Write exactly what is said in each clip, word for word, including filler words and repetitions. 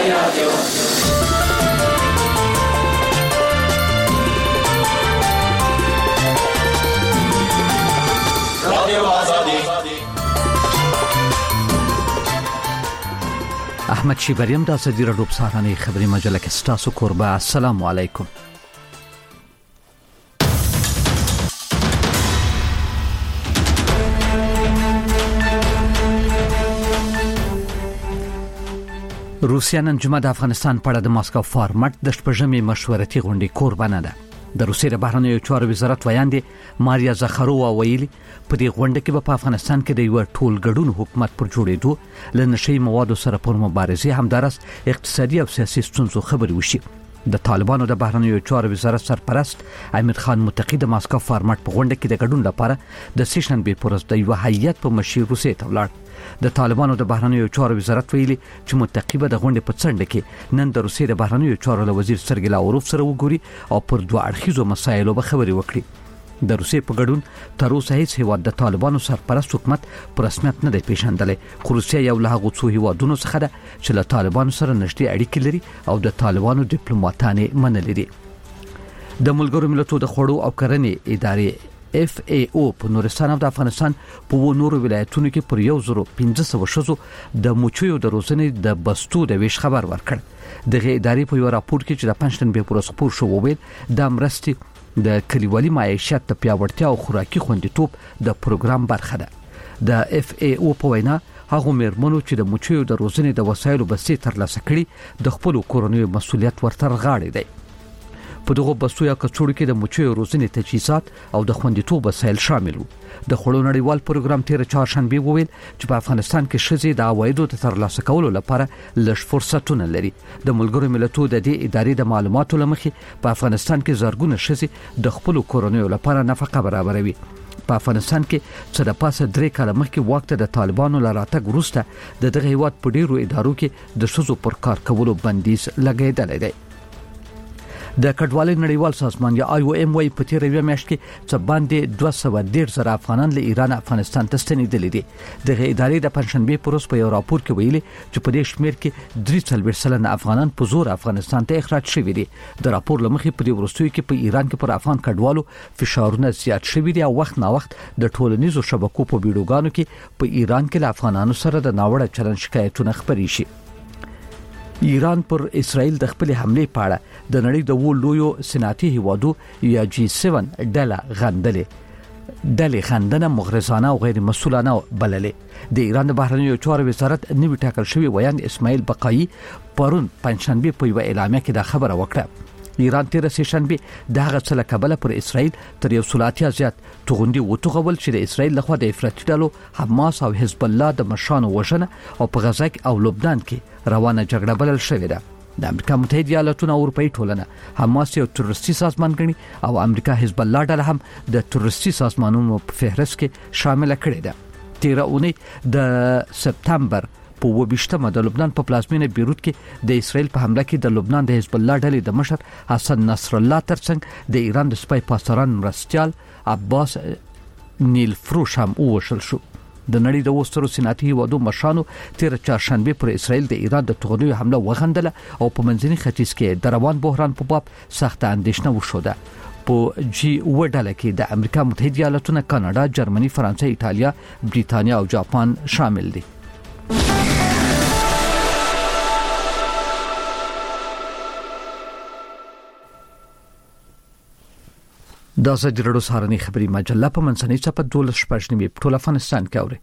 رادیو رادیو آزادی. احمد شیبریم د ازادي راډیو په سهارنۍ خبري مجله کې ستاسو قربا. السلام علیکم. روسیا نن جمعه د افغانستان په اړه د ماسکو فارمټ د شپږمې مشورتي غونډې قربانه ده. د روسیې د بهرنیو چارو وزارت ویاندې ماریا زخارووا ویلي په دې غونډه کې په افغانستان کې د یو ټولګډون حکومت پر جوړېدو له نشي موادو سره پر مبارزې همدارس اقتصادي او سیاسي ستونزو خبرې وشي. د طالبانو د بهرنیو چارو وزارت سرپرست امیر خان متقی د ماسکو فارمټ په غونډه کې د ګډون لپاره د سیشن به پرز د یو هیئت په مشر روسیې ته ولاړ. د طالبانو د بهرنیو چارو وزارت ویلي چې متقی به د غونډې په څنډه کې نن د روسیې د بهرنیو چارو له وزیر سرګی لاوروف سره وګوري او پر دوه اړخیزو مسایلو به خبرې وکړي. د روسیې په ګډون تر اوسه هیڅ هیواد د طالبانو سرپرست حکومت پر رسمیت نه دی پیژندلی، خو روسیه یو له هغو څو هیوادونو څخه ده چې له طالبانو سره نږدې اړیکې لري او د طالبانو ډیپلوماټان یې منلي دي. د ملګرو ملتونو د خوړو او کرنې ادارې اف ای او په نورستان او د افغانستان په و نورو ولایتونو کې پر یو زرو پنځه سوه شزو د موچیو د روزنې د بستو د ویش خبر ورکړ. دغه ادارې په یو راپور کې چې د پنځشنبې به پروس خبر شو وویل د مرستې د کلیوالي معیشت د پیاوړتیا او خوراکي خوندیتوب د پروګرام برخه ده. د اف ای او په وینا هغه مېرمنو چې د موچیو د روزنې د وسایلو بستې ترلاسه کړي د خپل کورنیو مسولیت ورته غاړې دی. په دغه بستو یا کڅوړو کې د موچیو روزنې تجهیزات او د خوندیتوب وسایل شامل وو. د خوړو نړیوال پروګرام تیر چهارشنبه وویل چې په افغانستان کې ښځې د عوایدو د ترلاسه کولو لپاره لږ فرصتونه لري. د ملګرو ملتونو د دې ادارې د معلوماتو لمخې په افغانستان کې زرګونه ښځې د خپل کورنیو لپاره نفقه برابروي. په افغانستان کې څه د پاسه درې کاله مخکې وخت د طالبانو لراتګ وروسته د دغه هیواد په ډیرو ادارو کې د ښځو پر کار کولو بندیز لګیدلی دی. د کډوالۍ نړیوال سازمان یا آی او ایم وايي په تیر یو میاشت کې څه باندې دوه سوه دېرش زره افغانان له ایران افغانستان ته ستنېدلي دي. دغه ادارې د پنځشنبې پر ورځ په یو راپور کې ویلي چې په دې شمېر کې درې څلوېښت سلنه افغانان په زور افغانستان ته اخراج شوي دي. د راپور له مخې په دې وروستیو کې په ایران کې پر افغان کډوالو فشارونه زیات شوي دي او وخت نا وخت د ټولنیزو شبکو په ویډیوګانو کې په ایران کې له افغانانو سره د ناوړه چلند شکایتونه خپرې شي. ایران پر اسرائیل د خپل حمله په اړه د نړۍ د وو لویو صنعتي هیوادو یا جی سیون ډله غندلې ډلې خندنه مغرضانه او غیر مسؤلانه بللې. د ایران د بهرنیو چارو وزارت نوی ټاکل شوی ویاند اسماعیل بقایي پرون پنځشنبه په یو اعلامیه کې دا خبره وکړه. ایران تیر سه شنبه دغه څه لکبله پر اسرائیل تر یو سلاتیا زیات توغندي وټغول چې د اسرائیل لخوا د افراطي ډلو حماس او حزب الله د مشانو وژنه او په غزا او لبنان کې روانه جګړه بلل شوې ده. د امریکا متحده ایالاتونو او اروپאי ټولنه حماس یو تروریستي سازمان ګڼي او امریکا حزب الله ډله هم د تروریستي سازمانونو په فهرست کې شامل کړي ده. تیر اونۍ د سپتمبر په وبشتمه د لبنان په پلازمینه بیروت کې د اسرائیل په حمله کې د لبنان د حزب الله ډلې د مشر حسن نصر الله ترڅنګ د ایران د سپای پاسداران مرستيال عباس نیل فروش هم وشل شو. د نړۍ د وسترو صنعتي هیوادو مشانو تیر چهارشنبه پر اسرائیل د ایران د توغندیو حمله وغندله او په منځني ختیځ کې د روان بحران په باب سخت اندېښنه وشوده. په جی او ډله کې د امریکا متحده ایالاتونو، کاناډا، جرمني، فرانسې، ایټالیا، بریتانیا او جاپان شامل دي. د ازادي راډیو سهارنۍ خبري مجله په منځنۍ چاپ دولس شپږنیمې په ټول افغانستان کې اوري.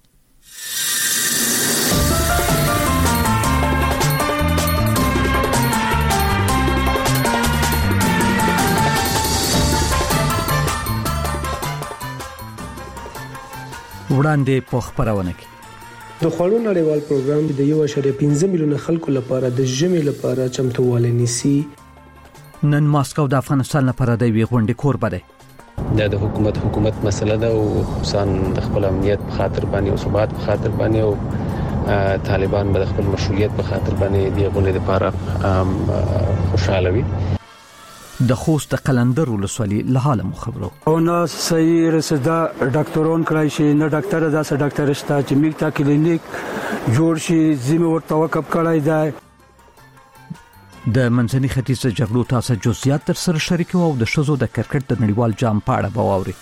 وړاندې په خبرونه کې د خوړو نړیوال پروګرام د یو اعشاریه پنځه میلیونه خلکو لپاره د ژمي لپاره چمتووالی نیسي. نن ماسکو د افغانستان لپاره د وی غونډې کوربه دی. دا د حکومت حکومت مسله ده او خصوصا د خپل امنیت په خاطر باندې او ثبات په خاطر باندې او طالبان به د خپل مشروعیت په خاطر باندې د غونډې لپاره خوشاله وي. د خوست قلندر ولسوالي له حاله خبرو او نه صحیح رسدا ډاکټرون کړای شي نه ډاکټر داسې ډاکټر شته چې میکتا کلینیک جوړ شي زموږ ورته وقف کړای دی. د منځني ختیځ جګړو تاسو جزئیات تر سره شریکو او د شوزو د کرکټ د نړیوال جام په اړه باوري.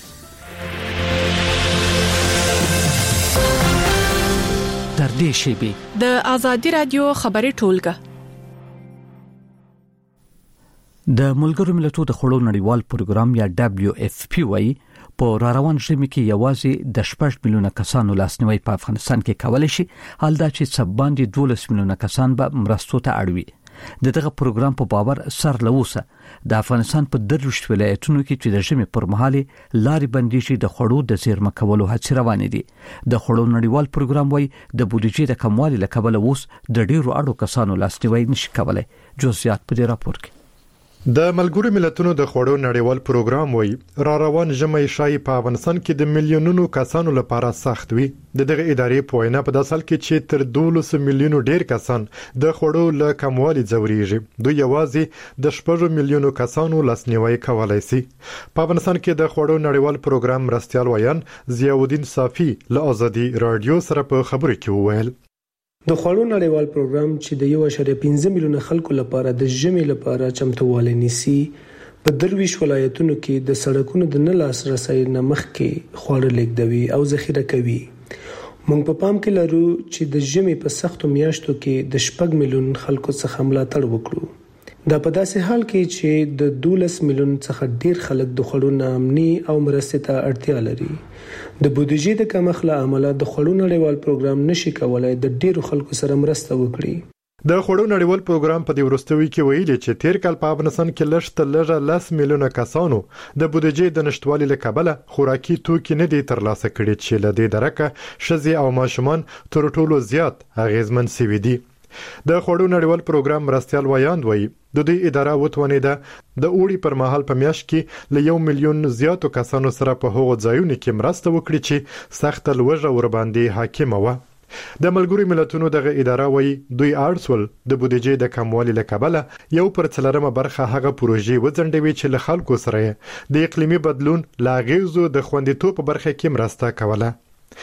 تر دې شی د آزادي رادیو خبري ټولګه د ملګرو ملتونو د خړو نړیوال پروګرام یا دبليو اف پی وايي په را روان ژمي کې یوازې د شپږ میلیونه کسانو لاسنیوي په افغانستان کې کولای شي، حال دا چې سباندې دولس میلیونه کسان به مرستو ته اړوي. دغه پروګرام په باور سر لوسه د افغانستان په دروشت ولایتونو کې چې د ژمي پر مهال لارې بندي شي د خړو د زیرمه کولو هڅې روانې دي. د خړو نړیوال پروګرام وايي د بودیجې د کموالي لکبل اوس د ډیرو اړو کسانو لاسنیوي نشي کولای. جزئیات په دې راپور کې. د ملګرو ملتونو د خوړو نړیوال پروګرام وایي را روان ژمي شای په افغانستان کې د میلیونونو کسانو لپاره سخت وي. د دغه ادارې په وینا په داسې حال کې چې تر دولس میلیونو ډیر کسان د خوړو له کموالي ځوريږي، دوی یوازې د شپږ میلیونو کسانو لاسنیوي کولای شي. په افغانستان کې د خوړو نړیوال پروګرام مرستيال ویان ضیاءالدین صافی له آزادي رادیو سره په خبرو کې وویل د خوړو نړیوال پروګرام چې د یو اشاریه پنځه میلیونه خلکو لپاره د ژمي لپاره چمتووالی نیسي، په درویش ولایتونو کې د سړکونو د نه لاسرسي نه مخکې خواړه لیږدوي او ذخیره کوي. موږ په پام کې لرو چې د ژمي په سختو میاشتو کې د شپږ میلیون خلکو څخه ملاتړ وکړو. دا په داسې حال کې چې د دولس میلیون څخه ډیر خلک د خوړو نامني او مرستې ته اړتیا لري. د بودیجې د کمښت له امله د خوړو نړیوال پروګرام نشي کولای د ډیرو خلکو سره مرسته وکړي. د خوړو نړیوال پروګرام په دې ورستوي کې ویلي چې تیر کال په افغانستان کې لږ تر لږه لس میلیونه کسانو د بودیجې د نشټوالي له کبله خوراکي توکي نه دي ترلاسه کړي، چې له دې درکه ښځې او ماشومان تر ټولو زیات اغیزمن شوي دي. د خوړو نړیوال پروګرام مرستيال ویاند وایي د دې اداره وتوانیده د اوړي پر مهال په میاشت کې له یو میلیون زیاتو کسانو سره په هغو ځایونو کې مرسته وکړي چې سخت لوږه ور باندې حاکمه و. د ملګرو ملتونو دغه اداره وایي دوی اړسول د بودیجې د کموالي له کبله یو پر څلورمه برخه هغه پروژې وځنډوي چې له خلکو سره د اقلیمي بدلون لاغیزو د خوندیتوب په برخه کې مرسته کوله.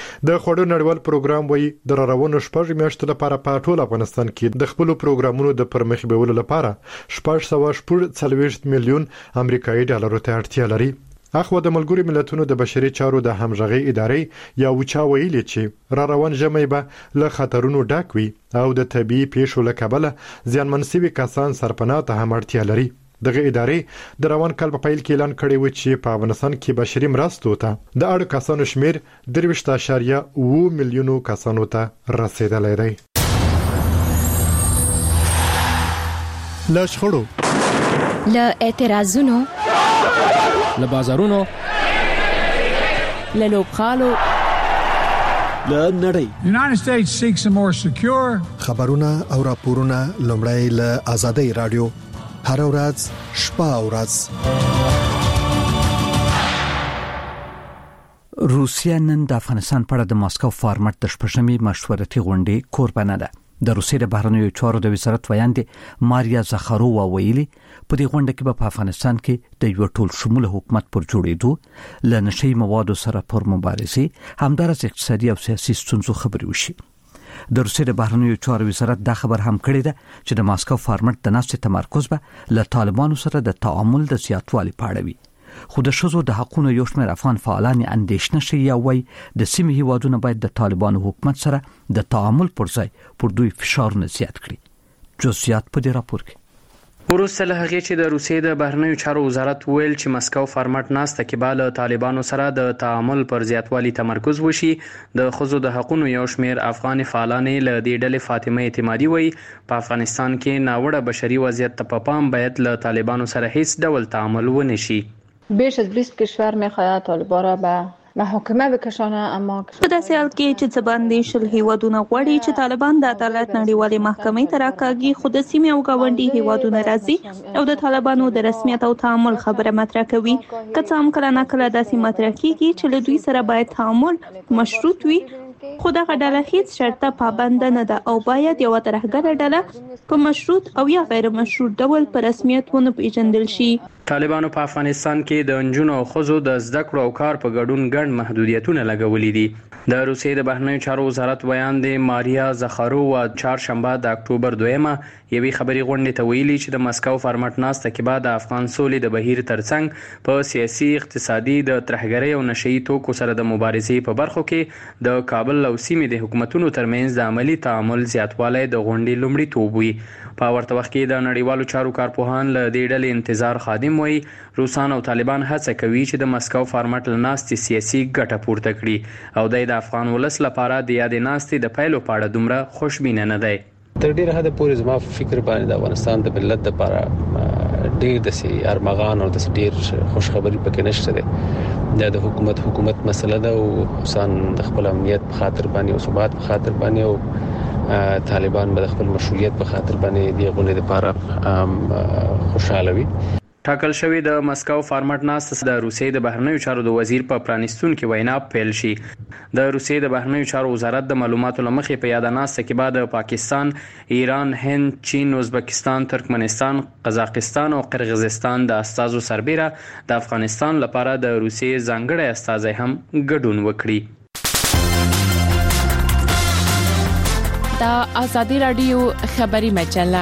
د خوړو نړیوال پروګرام وایي د راروانو شپږ میاشتو لپاره په ټول افغانستان کې د خپل پروګرامونو د پرمخ بیولو لپاره شپږ سوه شپږ څلوېښت میلیون امریکایي ډالرو ته اړتیا لري. اخو د ملګرو ملتونو د بشري چارو د همغږي ادارې یا وچا ویلي چې را روان ژمي به له خطرونو ډک وي او د طبيعي پیښو له کبله زیانمن شوي کسان سرپناه ته هم اړتیا لري. دغه ادارې د روان کال په پیل کې اعلان کړی و چې په افغانستان کې بشري مرستو ته د اړ کسانو شمیر درویشت اشاریه اوه میلیونو کسانو ته رسیدلی دی. له شخړو، له اعتراضونو، له بازارونو، له لوبغالو، له نړۍ. United States seeks a more secure. خبرونه او راپورونه لومړی له آزادي رادیو هر ورځ شپه او ورځ. روسیا نن د افغانستان په اړه د ماسکو فارمټ د شپږمې مشورتي غونډې کوربانه ده. د روسیې د بهرنیو چارو د وزارت ویاندې ماریا زخارووا ویلي په دې غونډه کې په افغانستان کې د یو ټول شموله حکومت پر جوړېدو، ل نشي موادو سره پر مبارزې، همدارس اقتصادي او سیاسي ستونزو خبرې وشي. د روسیې د بهرنیو چارو وزارت دا خبر هم کړی ده چې د ماسکو فارمټ د ناستې تمرکز به له طالبانو سره د تعامل د زیاتوالي په اړه وي. خو د ښځو د حقوقو یو شمېر افغان فعالان اندېښنه شي یا وایي د سیمې هیوادونو باید د طالبانو حکومت سره د تعامل پر ځای پر دوی فشارونه زیات کړي. جزئیات په دې راپور کې. وروسته له هغې چې د روسیې د بهرنیو چارو وزارت ویل چې مسکو فارمټ ناسته کې به له طالبانو سره د تعامل پر زیاتوالي تمرکز وشي، د ښځو د حقوقو یو شمېر افغان فعالانې له دې ډلې فاطمه اعتمادي وایي په افغانستان کې ناوړه بشري وضعیت ته په پام باید له طالبانو سره هیڅ ډول تعامل ونشي. بیش از بیست کشور میخواهد طالبان را به محاکمه بکشانه، اما په داسې حال کې چې څه باندې شل هیوادونه غواړي چې طالبان د عدالت نړیوالې محکمې ته راکاږي، خو د سیمې او ګاونډي هیوادونه راځي او د طالبانو د رسمیت او تعامل خبره مطرح کوي. که څه هم کله ناکله داسې مطرح کیږي چې له دوی سره باید تعامل مشروط وي، خو دغه ډله هیڅ شرطه پابند نه ده او باید یو ترهګره ډله په مشروط او یا غیر مشروط ډول په رسمیت ونه پیژندل شي. طالبانو په افغانستان کې د نجونو او ښځو د زده کړو او کار په ګډون ګڼ محدودیتونه لګولي دي. د روسیې د بهرنیو چارو وزارت ویان دی ماریا زخارووا چهارشنبه د اکتوبر دویمه یوې خبري غونډې ته ویلي چې د مسکو فارمټ ناسته کې بعد د افغان سولې د بهیر ترڅنګ په سیاسي اقتصادي د ترهګرۍ او نشئی توکو سره د مبارزې په برخو کې د کابل او سیمې د حکومتونو ترمنځ د عملی تعامل زیاتوالی د غونډې لومړیتوب وي. په ورته وخت کې د نړیوالو چارو کارپوهان له دې ډلې انتظار خادم وایي روسان او طالبان هڅه کوي چې د مسکو فارمټ له ناستې سیاسي ګټه پورته کړي او د افغان ولس لپاره د یادې ناستې د پیلو په اړه دومره خوشبینه نه دی. تر ډیره حد پورې زما فکر باندې د افغانستان د ملت لپاره ډیر د سي ارمغان او د ډیر خوش خبري پکې نشته ده. د حکومت حکومت مسله ده او انسان د خپل امنیت په خاطر باندې او ثبات په خاطر باندې او طالبان به خپل مشروعیت په خاطر باندې دی غونډې لپاره خوشاله وي. ټاکل شوی د مسکو فارمټ ناسته د روسیې د بهرنیو چارو د وزیر په پرانیستون کې وینا پیل شي. د روسیې د بهرنیو چارو وزارت د معلوماتو لمخې په یاد ناسته کې بعد پاکستان، ایران، هند، چین، ازبکستان، ترکمنستان، قزاقستان او قرغیزستان د استازو سربېره د افغانستان لپاره د روسیې ځانګړی استازی هم ګډون وکړي. د ازادي رادیو خبري مجله.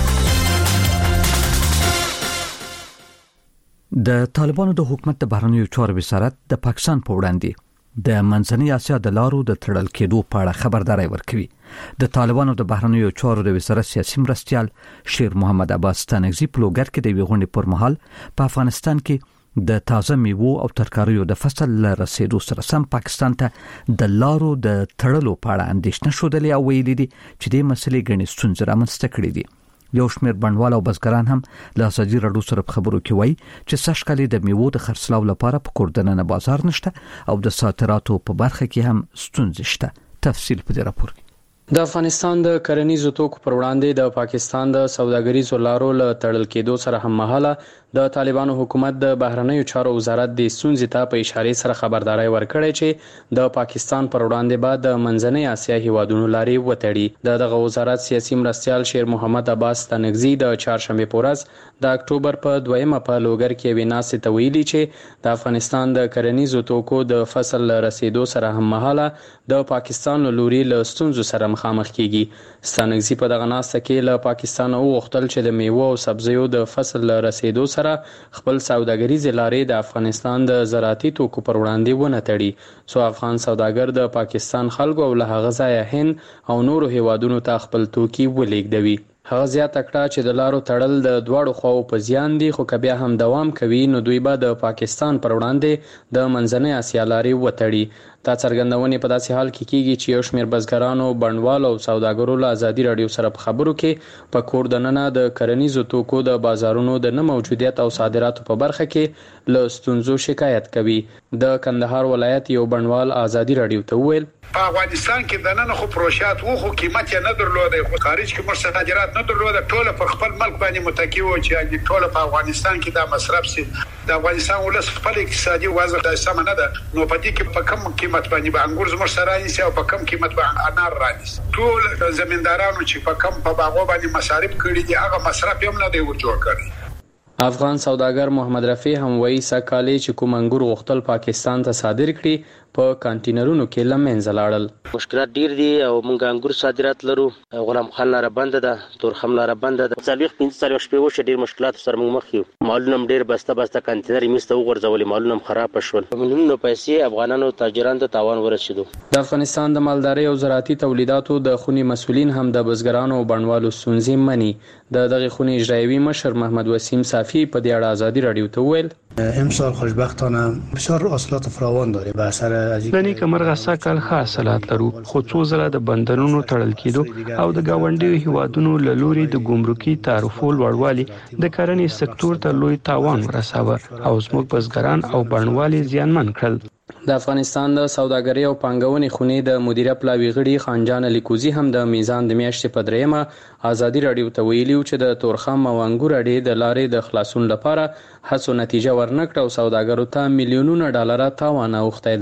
د طالبانو د حکومت د بهرنیو چارو وزارت د پاکستان په وړاندې د منځنۍ اسیا د لارو د تړل کېدو په اړه خبرداري ورکوي. د طالبانو د بهرنیو چارو د وزارت سیاسي مرستيال شیر محمد عباس ستانکزی په لوګر کې د ویغونډې پر مهال په افغانستان کې د تازه میوو او ترکاریو د فصل ل رسیدو سره سم پاکستان ته د لارو د تړلو په اړه اندېښنه شودلې او ویلي دي چې د مسلې ګڼې ستونزې رامنځته کړې دي. یو شمېر بڼوال او بزګران هم له ازادي راډیو سره په خبرو کې وایي چې سږ کال د میوو د خرڅلاو لپاره په کوردننه بازار نشته او د صادراتو په برخه کې هم ستونزې شته. تفصیل په دې راپور کې. د افغانستان د کرنیزو توکو پر وړاندې د پاکستان د سوداګریزو لارو له تړل کېدو سره هم مهاله د طالبانو حکومت د بهرنیو چارو وزارت د ستونزې ته په اشاره سره خبرداري ورکړې چې د پاکستان پر وړاندې بعد د منځنۍ اسیا هیوادونو لارې وتړي. د دغه وزارت سیاسي مرستيال شیر محمد عباس ستانکزی د چهارشنبه په ورځ د اکتوبر په دویمه په لوګر کې ویناسې ته ویلي چې د افغانستان د کرنیزو توکو د فصل رسیدو سره هم مهاله د پاکستان لوري له ستونزو سره مخامخ کیږي. ستانکزی په دغه ناسته کې له پاکستان وغوښتل چې د میوو او سبزیو د فصل رسیدو سره خپل سوداګریزې لارې د افغانستان د زراعتي توکو پر وړاندې ونه تړي څو افغان سوداګر د پاکستان خلکو او له هغه ځایه هند او نورو هیوادونو ته خپل توکي ولېږدوي. هغه زیاته کړه چې د لارو تړل د دواړو خواو په زیان دي خو که بیا هم دوام کوي نو دوی به د پاکستان پر وړاندې د منځنۍ اسیا لارې وتړي. دا څرګندونې په داسې حال کې کیږي چې یو شمېر بزګرانو، بڼوالو او سوداګرو له ازادي راډیو سره په خبرو کې په کور دننه د کرنیزو توکو د بازارونو د نه موجودیت او صادراتو په برخه کې له ستونزو شکایت کوي. د کندهار ولایت یو بڼوال ازادي راډیو ته وویل په افغانستان کې د نن خو پروشات وو خو قیمت یې نه درلوده خو خارج کې مر صادرات نه درلوده ټول پر خپل ملک باندې متکی وو چې ټول په افغانستان کې د مصرف سي د افغانستان ولس خپل اقتصادي وضع د سم نه ده نو په دې کې په کم قیمت باندې به انګور زموږ سره رانیسي او په کم قیمت باندې انار رانیسي. ټول زمیندارانو چې په کم په باغو باندې مصارف کړي دي هغه مصرف هم نه دی ورجوړ کړی. افغان سوداګر محمد رفیع هم وایي سکه‌کالي چې کوم انګور غوښتل پاکستان ته صادر کړي په کانټینرونو کې لمنځه لاړل. مشکلات ډیر دي او موږ انګور صادرات لرو. غلام خان لاره بند ده، تورخم لاره بند ده. څلوېښت پنځه څلوېښت شپې وشوې ډیر مشکلات سره موږ مخ یو. مالونه ډیر بسته بسته کانټینر یې مسته وغورځولې، مالونه خراب شول. ملیونونه پیسې افغانانو تاجرانو ته تاوان ورسېدو. د افغانستان د مالدارۍ او زراعتي تولیداتو د خوني مسولین هم د بزګرانو او بڼوالو ستونزې مني. د دغه خوني اجرایوي مشر محمد وسیم صافی په دې اړه ازادي راډیو ته وویل امسال خوشبختانه بسیار حاصلات فراوان داریم به اثر از لنی کمرغه ساکل ښه حاصلات لرو خو څو ځله د بندرونو تړل کېدو او د گاونډیو هیوادونو له لوري د ګمرکي تعرفو لوړوالي د کرنې سکتور ته لوی تاوان ورساوه او زموږ بزګران او بڼوالي زیانمن کړل. د افغانستان د سوداګرۍ او پانګونې خونې د مدیره پلاوی غړي خانجان لیکوزی هم د میزان د میاشتې په دریمه ازادي راډیو ته ویلي چې د تورخم او انګور اډې د لارې د خلاصون لپاره هڅو نتیجه ورنکړه او سوداګرو ته میلیونونه ډالر تاوان اوښتی دی.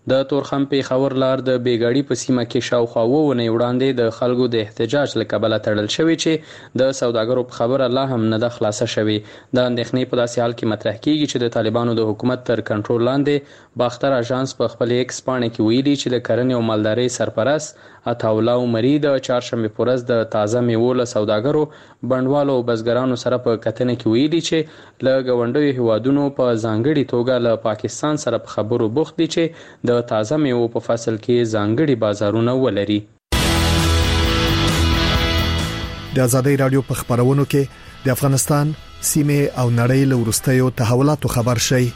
د تورخم پیښور لار د بیګاړي په سیمه کې شاوخوا وونه وړاندې د خلکو د احتجاج لکبله تړل شوی چې د سوداګرو په خبره لا هم نه د خلاصه شوی. د اندېښنې په داسې حال کې مطرح کیږي چې د طالبانو د حکومت تر کنټرول لاندې باختر اژانس په خپل ایکس پاڼه کې ویلي چې د کرنې او مالدارۍ سرپرست عطاالله عمري د چهارشنبه په ورځ د تازه میوو له سوداګرو بڼوالو او بزګرانو سره په کتنه کې ویلي چې له ګاونډیو هیوادونو په ځانګړي توګه له پاکستان سره په خبرو بوخت دي چې د تازه میوو په فصل کې ځانګړي بازارونه ولري. د ازادۍ رادیو په خبرونو کې د افغانستان سیمه او نړۍ له ورستیو تحولاتو خبر شي.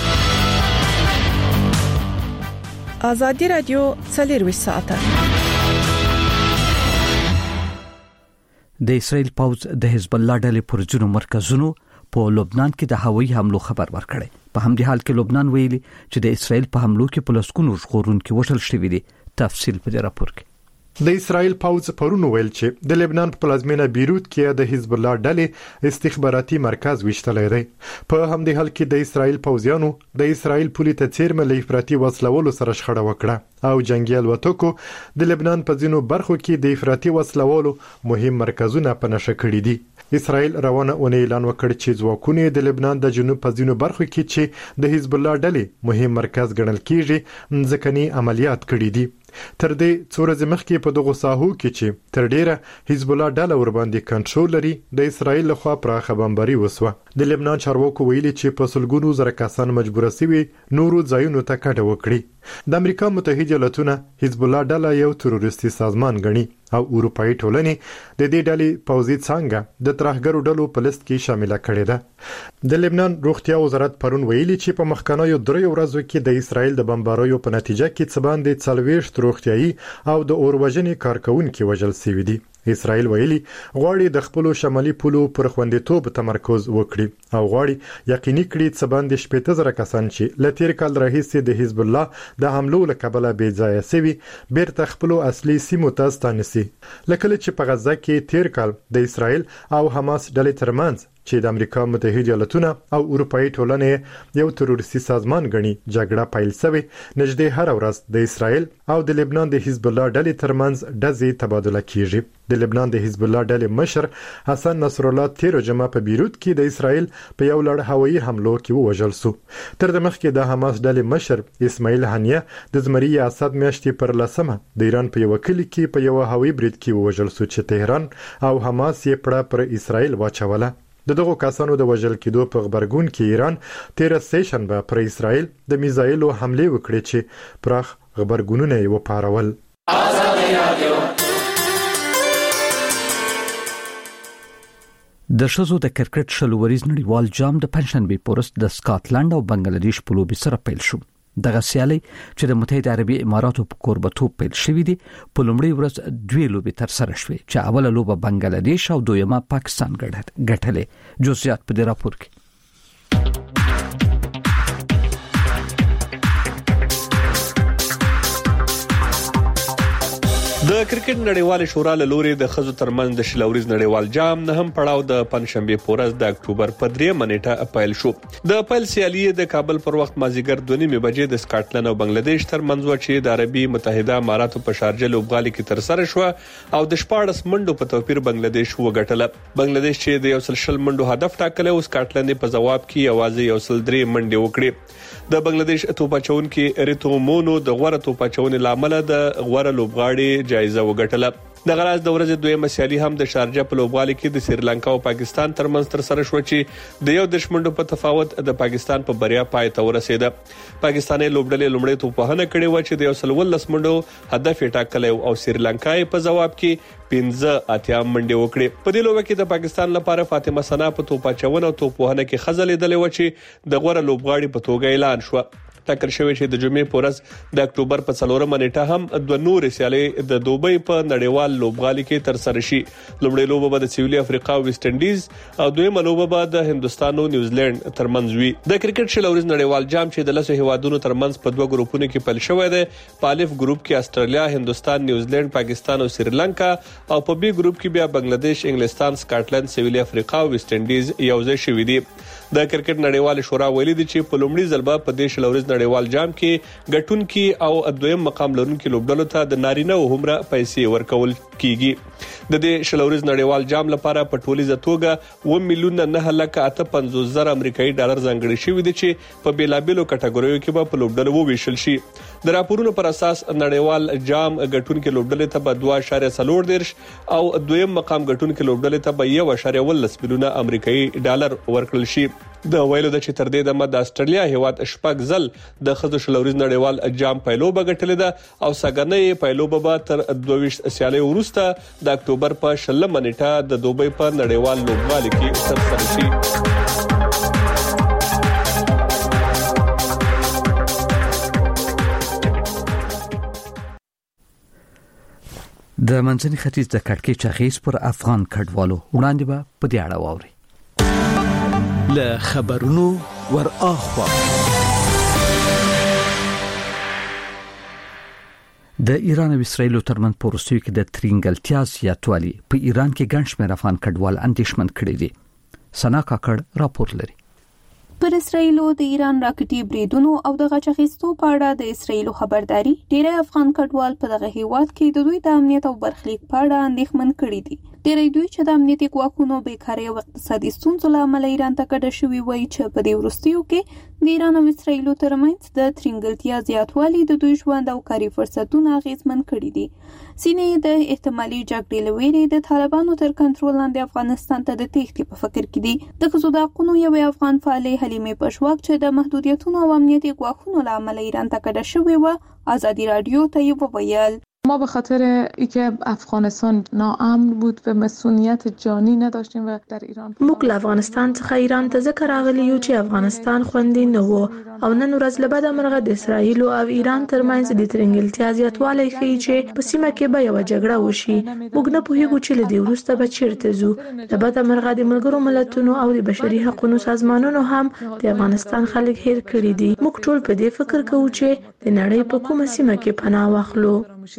ازادي رادیو څلور ساعته. د اسرائیل پوځ د حزب الله ډلې پر ځینو مرکزونو په لبنان کې د هوایي حملو خبر ورکړی. په همدې حال کې لبنان ویلي چې د اسرائیل په حملو کې په لسګونو ژغورونکي وژل شوي دي. تفصیل په دې راپور کې. د اسرائیل پوځ پرون ویل چې د لبنان په پلازمینه بیروت کې د حزب الله ډلې استخباراتي مرکز وشتلې دی. په همدې حال کې د اسرائیل پوځیانو د اسرائیل پولي ته څیرمه له افراطي وسلولو سره شخړه وکړه او جنگي الوتکو د لبنان په ځینو برخو کې د افراطي وسلولو مهم مرکزونه په نشه کړي دي. اسرائیل روانه اونۍ اعلان وکړ چې ځواکونه د لبنان د جنوب په ځینو برخو کې چې د حزب الله ډلې مهم مرکز ګڼل کیږي ځکهني عملیات کړي دي. تر دې څو ورځې مخکې په دغه ساحو کې چې تر ډیره حزب الله ډله ور باندې کنټرول لري د اسرائیل لخوا پراخه بمباري وسوه. د لبنان چارواکو ویلي چې په سلګونو زره کسان مجبور شوي نورو ځایونو ته کډه وکړي. د امریکا متحده ایالاتونو حزب الله ډله یو تروریستي سازمان ګڼي او اروپאי ټولنې د دې ډلې پوځي څنګه د ترهګرو ډلو په لیست کې شامل کړي ده. د لبنان روغتیا وزارت پرون ویلي چې په مخکنیو درې ورځو کې د اسرائیل د بمباریو په نتیجه کې څه باندې څلوېښت روغتيایي او د اورواژنې کارکونکو وژل شوي دي. اسرائیل ویلي غواړي د خپل شمالي پولو پر خوندیتوب تمرکز وکړي او غواړي یقیني کړي چې باندې شپږ زره کسان چې لتیر کال راهیسې د حزب الله د حملو لکبله بې ځای سوي بیرته خپل اصلي سیمو ته ستانسي. لکه چې په غزه کې تیر کال د اسرائیل او حماس ډلې ترمنځ چې د امریکا متحده ایالاتونو او اروپאי ټولنې یو تروریستي سازمان غني جګړه پیل شوه. نږدې هر ورځ د اسرائیل او د لبنان د حزب الله ډلې ترمنځ ډزې تبادله کیږي. د لبنان د حزب الله ډلې مشر حسن نصر الله تیر جمعه په بیروت کې د اسرائیل په یو لړ هوایي حملو کې وژل شو. تر د مخکې د حماس ډلې مشر اسماعیل هنیه د زمری اسد میاشتې پر لسمه د ایران په یو کلی کې په یو هوایي برید کې وژل شو چې تهران او حماس یې پړه پر اسرائیل واچوله. د دغه کسانو د وژل کېدو په خبرګون کې ایران تیر سه پر اسرائیل د میزایلو حمله وکړه چې پراخ خبرګونونه یې وپارول. د شزو د کرکټ شلوریز نړیوال جام د پنځشنبه پورست د سکاټلند او بنگلاديش په لوبي سره پیل شو. دغه سیالي چې د متحده عربی اماراتو په کوربتوب پیل شوې دي په لومړی ورځ دوی لوبي تر سره شوې چې اوله لوبه بنگلاديش او دویمه پاکستان ګټلې. جزئیات په دې راپور کې. د کرکټ نړیوال شورا له لوري د خزو ترمنځ د شلوریز نړیوال جام نه هم پړاو د پنځشنبه پورز د اکتوبر په درې منېټه پیل شو. د پیل سیالي د کابل پر وخت مازیګر دوه نیمه بجې د سکاټلند او بنگلاديش ترمنځ و چې د عربي متحده اماراتو په شارجه لوبغالي کې تر سره شو او د شپاړس منډو په توپیر بنگلاديش وګټله. بنگلاديش چې د یو سل شل منډو هدف ټاکلی او سکاټلند په جواب کې یوازې یو سل درې منډې وکړې. د بنگلاديش توپاچونکو ریتو مونو د غوړه توپاچونې لامل د غوړه لوبغاړي جایزه وګټله. د غراز د ورځې دویمه سیالي هم د شارجه په لوبغالي کې د سریلانکا او پاکستان ترمنځ تر سره شو چې د یو دشمنډو په تفاوت د پاکستان په بریا پای ته ورسېده. پاکستاني لوبډلې لومړی توپخانه کړې و چې د یو سل ولس منډو هدف ټاکلی او سریلانکا په جواب کې پنځه اتیا منډې وکړې. په دې لوبه کې د پاکستان لپاره فاطمه سنا په توپاچونه او توپوهنه کې خزلې دلې و چې د غوړه لوبغاړي په توګه اعلان شو. ټاکل شوی چې د جمعې پورز د اکتوبر په څلورمه نیټه هم دوه نور سیالي د دوبۍ په نړیوال لوبغالي کې تر سره شي. لومړی لوبه به د سویلي افریقا او ویسټ انډیز او دویمه لوبه به د هندستان او نیوزیلند ترمنځ وي. د کرکټ شلوریز نړیوال جام چې د لسو هیوادونو ترمنځ په دوه ګروپونو کې پیل شوی دی. په الف ګروپ کې استرالیا، هندستان، نیوزیلند، پاکستان او سریلانکا او په بي ګروپ کې بیا بنگلاديش، انګلستان، سکاټلند، سویلي افریقا او ویسټ انډیز یو ځای شوي دي. د کرکټ نړیوال شورا ویلي دي چې په لومړي ځل په دې شلوریز نړیوال جام کې ګټونکي او دویم مقام لرونکي لوبډلو ته د نارینه او همره پیسې ورکول کیږي. د دې شلوريز نړیوال جام لپاره په ټولیزه توګه و میلیون نه لک اته پنځوس زره امریکایي ډالر ځانګړي شوي دي چې په بیلابیلو کټګوریو کې به په لوبډلو وویشل شي. د راپورونو پر اساس نړیوال جام ګټونکي لوبډلې ته به دوه اعشاریه څلور دیرش او دویم مقام ګټونکي لوبډلې ته به یو اعشاریه ولس میلیونه امریکایي ډالر ورکړل شي. د ویلو د چې تر دې د مد استرالیا هیواد شپږ ځل د خزو شلوريز نړیوال جام پایلوبه ګټلې ده او سګنې پایلوبه به تر دوه ویشت سیالي وروسته د اکتوبر په شلمه نیټه د دوبۍ په نړیوال لوبغالي کې ترسره شي. د منځني ختیځ د کډکې چاغیس پر افغان کډوالو وړاندې به په دې اړه واوري. له خبرونو ور اخوا د ایران او اسرایل ترمن په روسیې کې د ترینګلتیا زیاتوالی په ایران کې ګڼ شمېر افغان کډوال اندېښمن کړي دي. سنا کاکړ راپور لري. پر اسرایل او د ایران راکټي بریدونو او د غچخېستو په اړه د اسرایل خبرداري ډېری افغان کډوال په دغه هیواد کې د دوی د امنیت او برخلیک په اړه اندېښمن کړي دي. ډېری دوی چې د امنیتي ګواښونو بیکارۍ او اقتصادي ستونزو له امله ایران ته کډه شوي وایي چې په دې وروستیو کې د ایران او اسرایل ترمنځ د ترینګلتیا زیاتوالی د دوی ژوند او کاري فرصتونه اغېزمن کړي دي. سینې د احتمالي جګړې له ویرې د طالبانو تر کنټرول لاندې افغانستان ته د تېښتې په فکر کې دي. د ښځو د حقونو یوې افغان فعالې حلیمې پشواک چې د محدودیتونو او امنیتي ګواښونو له امله ایران ته کډه شوې وه آزادی رادیو ته یې وویل ما به خاطر اینکه افغانستان ناامن بود و مسئولیت جانی نداشتیم و در ایران موږ له افغانستان څخه ایران ته ځکه راغلي یو چې افغانستان خوندي نه و او نن ورځ له بده مرغه د اسرایل او ایران ترمنځ د ترنګلتیا زیاتوالی ښیي چې په سیمه کې به یو جګړه وشي. موږ نه پوهیږو چې له دې وروسته به چیرته ځو. له بده مرغه د ملګرو ملتونو او د بشري حقوقو سازمانونو هم د افغانستان خلک هیر کړي دي. موږ ټول په دې فکر کوو چې د نړۍ په کومه سیمه کې پناه واخلو.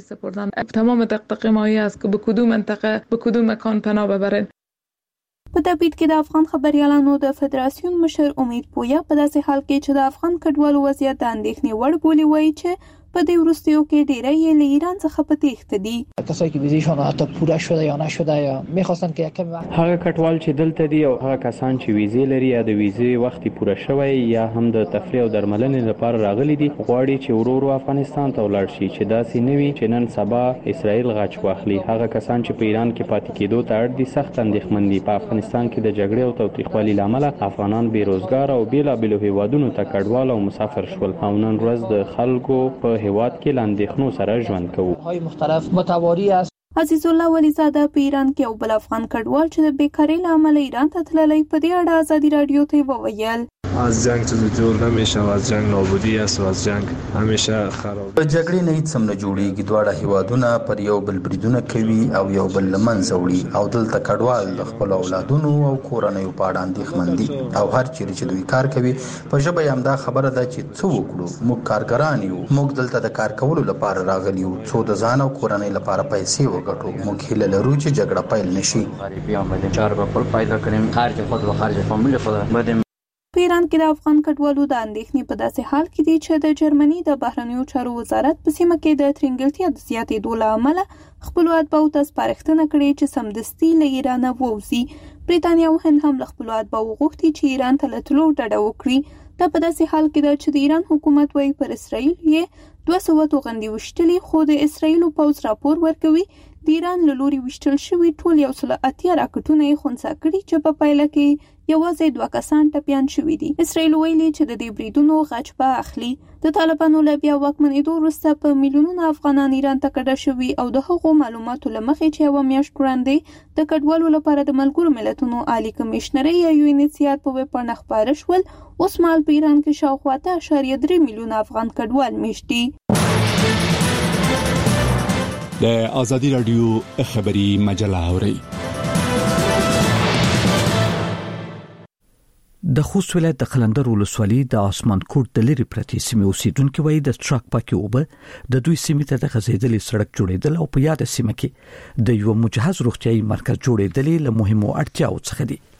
تمام دغدغه ما است که به کدوم منطقه به کدوم مکان پناه ببرن. په تبعید کې د افغان خبريالانو د فدراسیون مشر امید پویا په داسې حال کې چې د افغان کډوالو وضعیت د اندېښنې وړ بولی وایي چې په دې وروستیو کې ډیری یې له ایران څخه په تېښته دي. کسایی که ویزیشون حتی پوره شده یا نشده یا می‌خواستن که یکم وقت هغه کټوال چې دلته دي او هغه کسان چې ویزې لري یا د ویزې وخت پوره شوی یا هم د تفریح او درملنې لپاره راغلي دي غواړي چې ورو ورو افغانستان ته ولاړ شي چې داسې نه وي چې نن سبا اسرائیل غچ واخلي. هغه کسان چې په ایران کې پاتې کېدو ته اړ دي سخت اندېښمن دي. په افغانستان کې د جګړې او تاوتریخوالي له امله افغانان بیروزګار او بیلابیلو هیوادونو ته کډوال او مسافر شول او نن ورځ د خلکو په هیواد کې لاندې خنو سره ژوند کوو. های مختلف متواری است. عزیز الله ولیزاده په ایران کې یو بل افغان کډوال چې د بیکاری له امله ایران ته تللی په دې اړه آزادی رادیو ته وویل از جنگ تو جوړ نمیشه و از جنگ نابودی است و از جنگ همیشه خراب. د جګړې نه هیڅ هم نه جوړیږي. دواړه هیوادونه پر یو بل بریدونه کوي او یو بل لمنځه وړي او دلته کډوال د خپل اولادونو او کورنیو په اړه اندېښمن دي او هر چیرې چې دوی کار کوي په ژبه یې همدا خبره ده چې څه وکړو. موږ کارګران یو. موږ دلته د کار کولو لپاره راغلي یو څو د ځان او کورنۍ لپاره پیسې وګټو. موږ هیله لرو چې جګړه پیل نشي. په ایران کې د افغان کډوالو د اندېښنې په داسې حال کې دي چې د جرمني د بهرنیو چارو وزارت په سیمه کې د ترنګلتیا د زیاتېدو له امله خپلو اتباعو ته سپارښتنه کړې چې سمدستي له ایرانه ووځي. بریتانیا او هند هم له خپلو اتباعو غوښتي چې ایران ته له تلو ډډه وکړي. دا په داسې حال کې ده چې د ایران حکومت وایي پر اسرائیل یې دوه سوه توغندي وشتلي خو د اسرائیلو پوځ راپور ورکوي د ایران له لوري وشتل شوي ټول یو سل اتیا راکټونه یې خنثی کړي چې په پایله کې یوازې دوه کسان ټپیان شوي دي. اسرائیل ویلي چې د دې بریدونو غچ به اخلي. د طالبانو له بیا واکمنېدو وروسته په میلیونونو افغانان ایران ته کډه شوي او د هغو معلوماتو له مخې چې یوه میاشت وړاندې د کډوالو لپاره د ملګرو ملتونو عالي کمیشنرۍ یا یونیسیاد په ویب پاڼه خپاره شول. اوس مهال په ایران کې شاوخوا اته اعشاریه درې میلیونه افغان کډوال میشت دي. د آزادی رادیو خبری مجله اوري. د خوست ولایت د قلندر ولسوالۍ د اسمان کوټ د لری پرتی سیمې اوسیدونکو وایي د ټرک پاکي اوبه د دوی سیمې ته د غځېدلې سړک جوړېدل او په یاد سیمه کې د یو مجهز روغتيایي مرکز جوړېدل له مهمو اړتیاو څخه دي.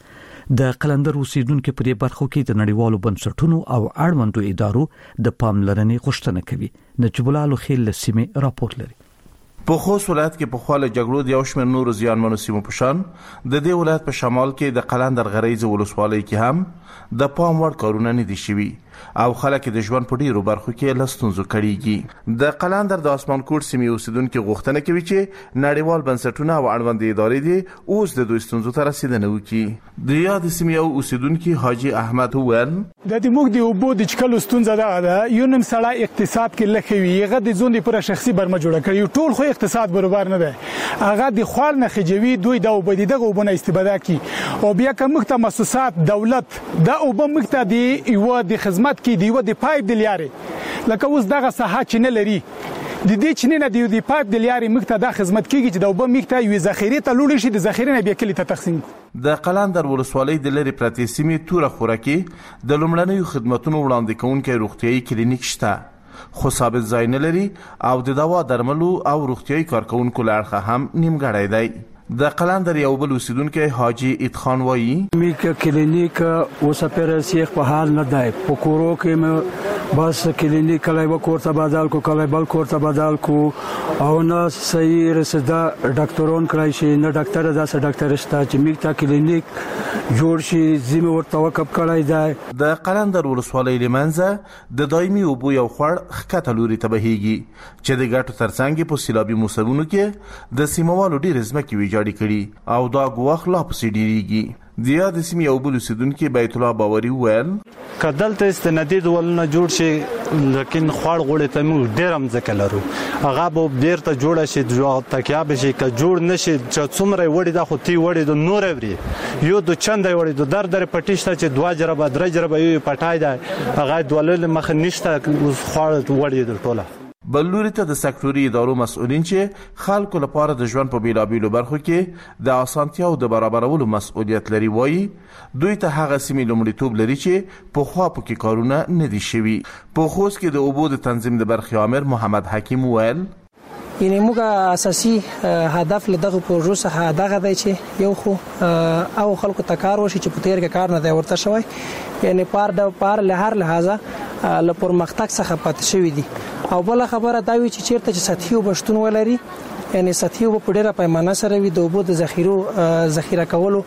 د قلندر اوسیدونکو په دې برخو کې د نړیوالو بنسټونو او اړوندو ادارو د پاملرنې غوښتنه کوي. نجیب الله لوخیل له سیمې راپور لري. په خوست ولایت کې په خواله جګړو د یو شمېر نورو زیانمنو سیمو په شان د دې ولایت په شمال کې د قلندر غریزه ولسوالۍ کې هم د پام وړ کارونه نه دي شوي او خلک د ژوند په ډیرو برخو کې له ستونزو کړيږي. د قلندر د اسمان کوټ سیمې اوسیدونکو غوښتنه کوي چې نړیوال بنسټونه او اړوند ادارې دي اوس د دوی ستونزو ته رسیدنه وکړي. د یاد سیمې او اوسیدونکو حاجی احمد وویل د دې موږ د اوبو د چکلو ستونزه ده یو نیم سړی اقتصاد کې لخوي هغه د ځون لپاره شخصي برمه جوړه کړی ټول خو اقتصاد برابر نه ده هغه د خوال نه خجوي دوی د اوبو دغه وبونه استفاده کوي او بیا کوم مؤسسات دولت د اوبو مخته دی یو د خدمت کې دیو د پایپ د لیارې لکه اوس دغه ساحه چې نه لري د دې چې نه دی د پایپ د لیارې مخته د خدمت کېږي چې د اوبو مخته یو ذخیره ته لوړ شي د ذخیره نه بیا کلی ته تقسیم. د قلندر ولسوالۍ د لری پرتې سیمې توره خوراکي د لومړنیو خدماتونو وړاندې کوونکي روغتيایي کلینیک شته خو ثابت ځای نه لري او د دوا درملو او روغتيایي کارکونکو لړخه هم نیمګړی دی. د قلندر یو بل اوسیدونکو حاجی اتخان وایي میک کلینیک وسپره سیخ په حال نه دی په کورو کې م بس کلینیک کله وکورته بدل کو کله بل کورته بدل کو او نه صحیح رسدا ډاکټرون کړای شي نه ډاکټر داسه ډاکټر شته چې میک تا کلینیک جوړ شي زمو ورته وکب کړای دی. د قلندر ولسوالۍ لمنځه د دایمي اوبو یو خړ خکته لوري ته بهيږي چې د ګټو ترڅنګ په سیلابي موسمونو کې د سیموالو ډیر ځمکې وی جوړ کړي او دا ګواخ لا پسې ډیریږي. د یاد سیمې یو بل اوسیدونکو بیت الله باوري وویل کدلته استنادي ولونه جوړ شي لیکن خوړ غوړې ته موږ ډیر هم ځکه لرو هغه به ډیر ته جوړ شي د تکیا به شي ک جوړ نشي چې څومره وړي د خو تی وړي د نور اوري یو د چند وړي د در در پټیشته چې دوا جربه درې جربه یو پټای دی هغه دولل مخ نشته خوړ وړي د ټوله. بلوري ته د سکتوري ادارو مسؤلین چې خلکو لپاره د ژوند په بیلابیلو برخو کې د اسانتیاو د برابرولو مسؤلیت لري وایي دوی ته هغه سیمې لومړیتوب لري چې په خوا پکې کارونه نه دي شوي. په خوست کې د اوبو د تنظیم د برخې امر محمد حکیم ویل یعنی موږ اساسي هدف له دغه پروژو څخه دغه دی چې یو خو او خلکو ته کار وشي چې په تیر کې کار نه دی ورته شوی یعنی پار د پار له هر لحاظه له پرمختګ څخه پاتې شوی دي او بل خبره دا وی چې چیرته چې سطحي وبشتون ولري یعنی سطحي په ډیره پیمانه سره وي د اوبو د ذخیرو ذخیره کولو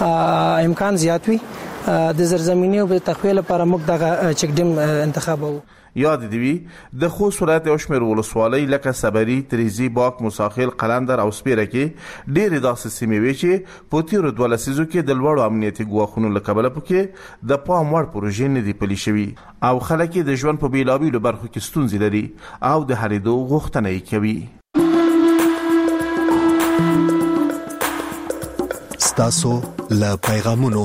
امکان زیات وي د زرزمینی او د تخویل لپاره موږ دغه چک ډیم انتخابو. یاد دی وی د خوست ولایت یو شمېر ولسوالۍ لکه صبري تریزي باک موساخیل قلندر او سپیره کې ډېرې داسې سیمې وي چې په تیرو دوه لسیزو کې د لوړو امنیتي ګواښونو له کبله پکې د پام وړ پروژې نه دي پلي شوي او خلک د ژوند په بیلابیلو برخو کې ستونزې لري او د حلېدو غوښتنه یې کوي. ستاسو له پیغامونو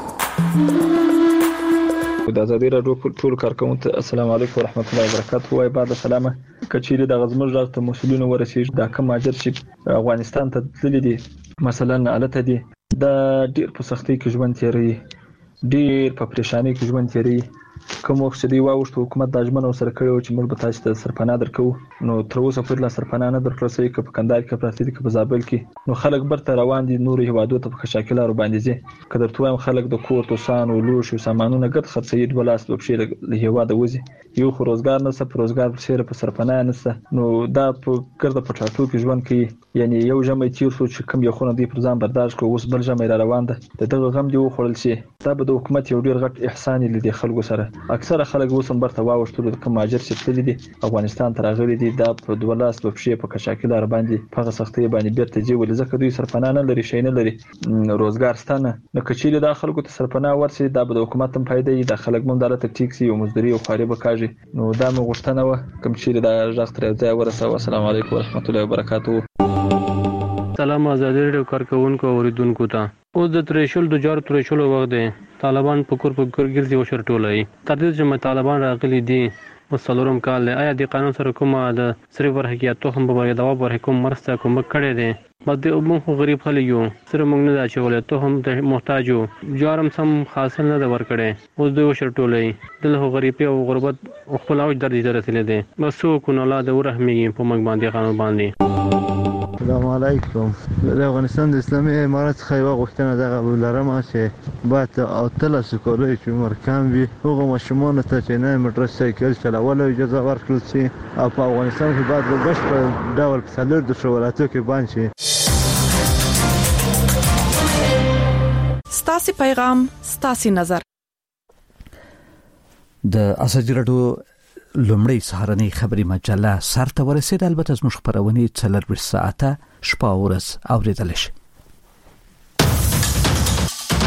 د ازادي راډیو ټول کارکونکو ته السلام علیکم ورحمت الله وبرکاته. وای بعد سلامه کچېری د غزمر راته مسولینو ورسېږي دا کوم اجر چې افغانستان ته تللی دي مثلا الته دي د ډیر په سختۍ کې ژوند تیری ډیر په پریشانی کې ژوند تیری کوم وخت چې دی واوښت حکومت د اجمن سره کړو چې موږ به تاسو ته سرپناه درکو نو تر اوسه پورې لا سرپناه نه درکړل شوی که په کندهار کې پراته دي که په زابل کې نو خلک برته روان دي نور هیوادو ته په شاکلارو باندې ځي که درته وایم خلک د کور توسان او لوښ او سامانونه ګټ خرڅوي د بلاس په پښې له هیواده وځي یو خو روزګار نشته په روزګار په سیره په سرپناه نشته نو دا په ګرده په ټاټو کې ژوند کوي یعنی یو ژمې تیر شو چې کوم یو خونه دی پر ځان برداشت کو اوس بل ژمې را روان ده دغه غم دی وخوړل شي دا به د حکومت یو ډیر غټ احسان لیدي خلکو سره اکثره خلک اوس هم برته واوښتل کوم اجر چې تللی دي افغانستان ته راغلي دي دا په دوه لاس په پښې په کشاکلار باندې په سختۍ باندې بیرته ځي ولې ځکه دوی سرپناه نه لري شي نه لري روزګار ستانه نو کچېری دا خلکو ته سرپناه ورسي دا به د حکومت هم فائدې وي د خلک مون دلته ټیکسي او مزدوري او خاري به کاږي نو دا مو غوښتنه و کوم چې دا ځخ تر ځای ورسو. السلام علیکم ورحمت الله وبرکاته. سلام ازادي راډیو کارکونکو اوریدونکو ته اوس د تریشل د جار تریشل وخت دی طالبان په کور په کور ګرځي او شرټولای تر دې چې طالبان راغلي دي وسلورم کال آیا د قانون سره کومه د صرف ورحکیاتو هم به د واب ورحکوم مرسته کوم کړي دي بده موږ غریب خلک یو سره موږ نه دا چې ولته هم د محتاجو جارم سم حاصل نه د ور کړي اوس د شرټولای دغه غریبي او غربت خپل او درجه رسیدلې دي بس کو نه لا د ورحمي په موږ باندې قانون باندې. السلام علیکم. د افغانستان د اسلامي امارت څخه یو غوښتنه دغه ولرم چې باید او تل سکولای چې عمر کم وي هغه ماشومان ته چې نه موټر سایکل چلول اجازه ورکړل شي او په افغانستان کې باید په بشپړ ډول په څلور د شولاتو کې باندې شي. ستاسو پیغام ستاسو نظر. د ازادي راډیو لومړی سهارنۍ خبري مجله سرته ورسېده. البته زموږ خبرونه څلور ساعته شپه ورځ اوریدل شي.